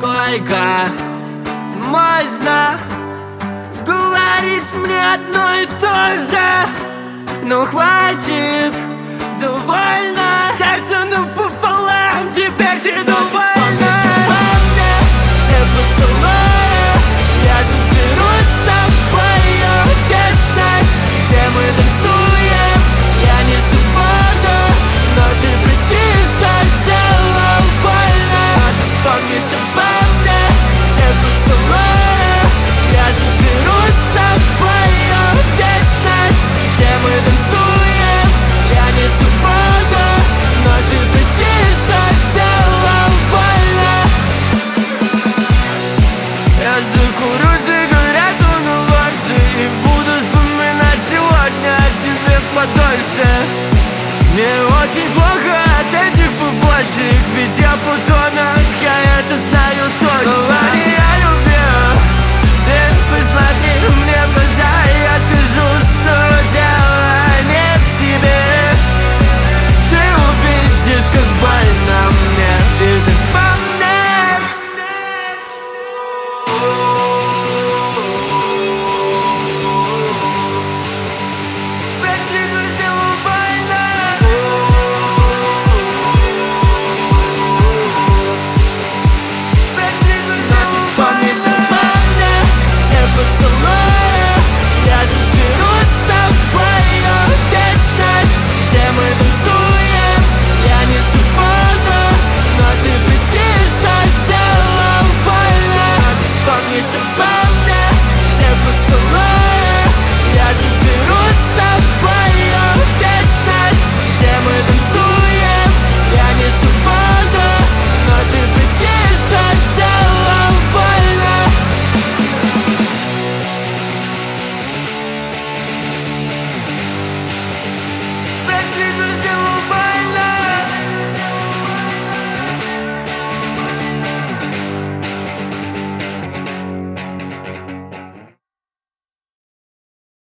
Сколько можно говорить мне одно и то же? Ну хватит, довольно. Сердце напополам, теперь ты довольна. Все поцелуи я заберу с собой в вечность. Где мы танцуем, я не свободу, но ты прости, что сделал больно. А ты вспомнишь об